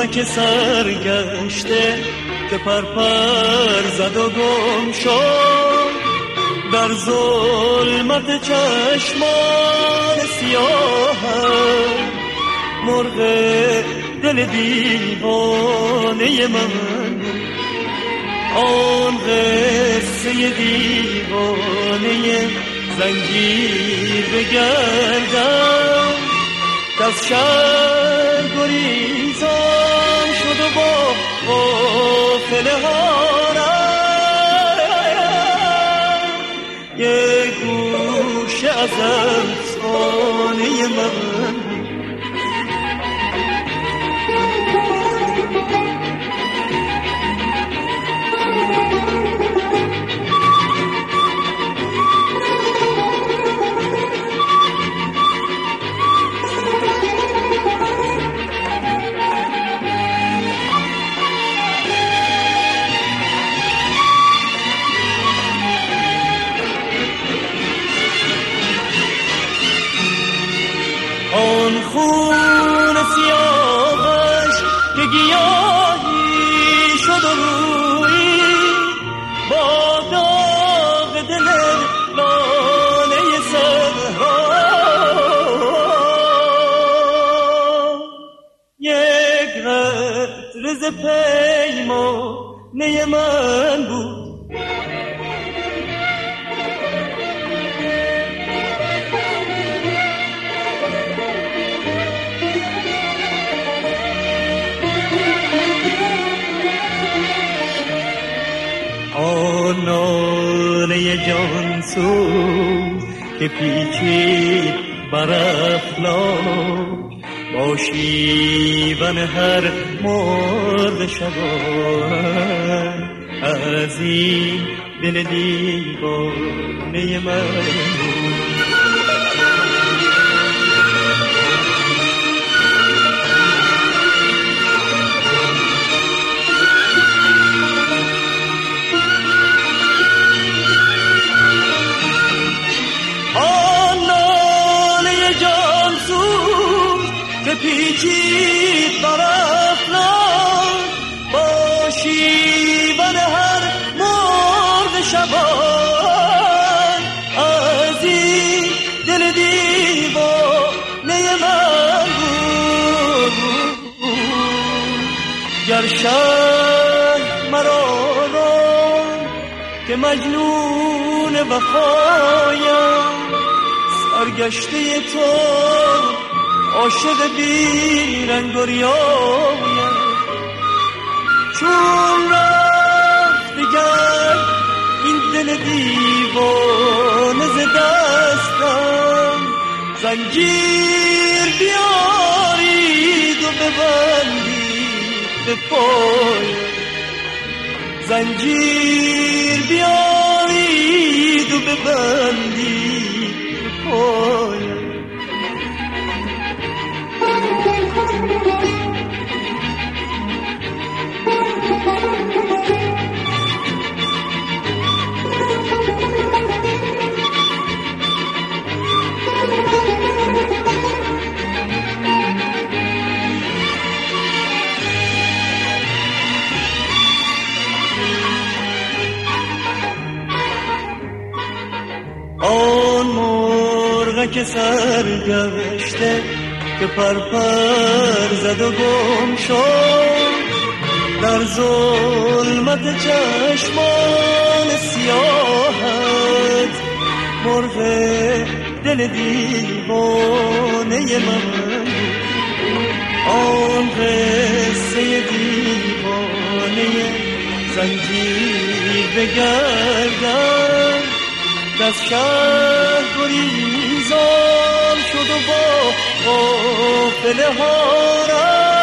مرغک سرگشته که پرپر زد و گم شد در ظلمت چشمان سیاهت. مرغ دل دیوانه من آن قصه دیوانه زنجیر بگردم از شهر گریزان شد و با قافله هارم یک گوشه از افسانه من. آن خون سیاهش که گیاهی شد و روی با داغ دل لانه صحرا یک قطره ز پیمانه من بود. ناله جانسوز که پیچید بر افلاک با شیون هر مرد شبان از این دل دیوانه من. پیچید بر افلاک با شیون هر مرد شبان از این دل دیوانه من بود. گر شهر مرا را که مجنون وفایم سرگشته تو عاشق بی رنگ و ریایم چون رفت دیگر این دل دیوانه ز دستم زنجیر بیارید و ببندید به پایم. زنجیر بیارید و ببندید به پایم. آن مرغک سرگشته که پرپر زد و گم شد در ظلمت چشمان سیاهت. مرغ دل دیوانه من آن قصه دیوانه زنجیر بگردم از شهر گریزان شد و با قافله هارم